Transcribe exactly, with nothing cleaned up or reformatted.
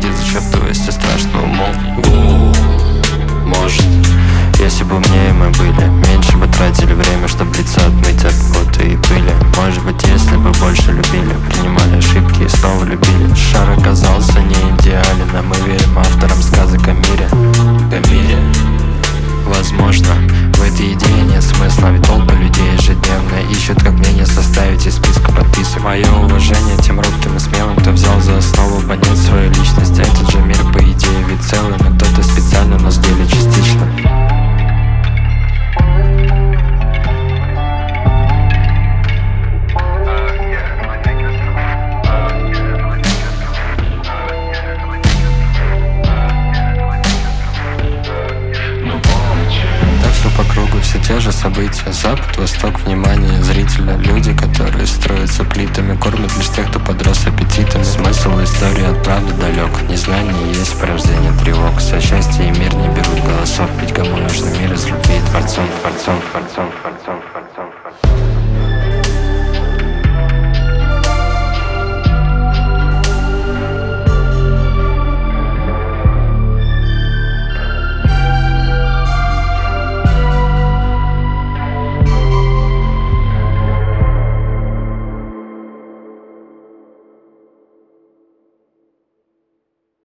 где зачерпываясь со страшного умом. Может, если бы умнее мы были, меньше бы тратили время, чтобы лица отмыть от пота и пыли. Может быть, если бы больше любили, принимали ошибки и снова любили. Шар оказался не идеален, а мы верим авторам сказок о мире. О мире. Возможно, в этой идее нет смысла, ведь толпы людей ежедневно ищут, как мнение составить из списка подписок. Мое уважение тем робким и смелым, кто взял за основу понять свою личность. Этот же мир, по идее, ведь целый, но кто-то специально нас делит частично. По кругу все те же события. Запад, восток, внимание зрителя. Люди, которые строятся плитами, кормят лишь тех, кто подрос аппетитами. Смысл истории от правды далек. Незнание есть порождение тревог. За счастье и мир не берут голосов, ведь кому нужен мир из любви творцов, творцов, творцов, творцов, творцов, творцов.